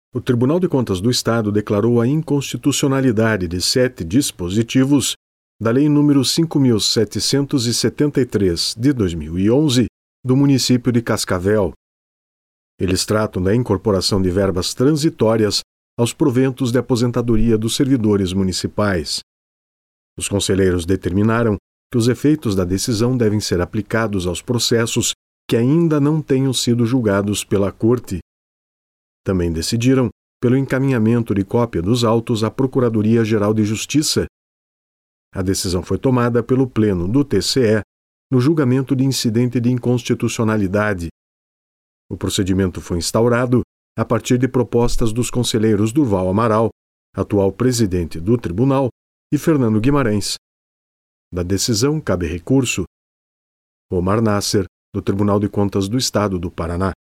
O Tribunal de Contas do Estado declarou a inconstitucionalidade de 7 dispositivos da Lei nº 5.773, de 2011, do município de Cascavel. Eles tratam da incorporação de verbas transitórias aos proventos de aposentadoria dos servidores municipais. Os conselheiros determinaram que os efeitos da decisão devem ser aplicados aos processos que ainda não tenham sido julgados pela Corte. Também decidiram pelo encaminhamento de cópia dos autos à Procuradoria-Geral de Justiça. A decisão foi tomada pelo Pleno do TCE no julgamento de incidente de inconstitucionalidade. O procedimento foi instaurado a partir de propostas dos conselheiros Durval Amaral, atual presidente do tribunal, e Fernando Guimarães. Da decisão cabe recurso. Omar Nasser, do Tribunal de Contas do Estado do Paraná.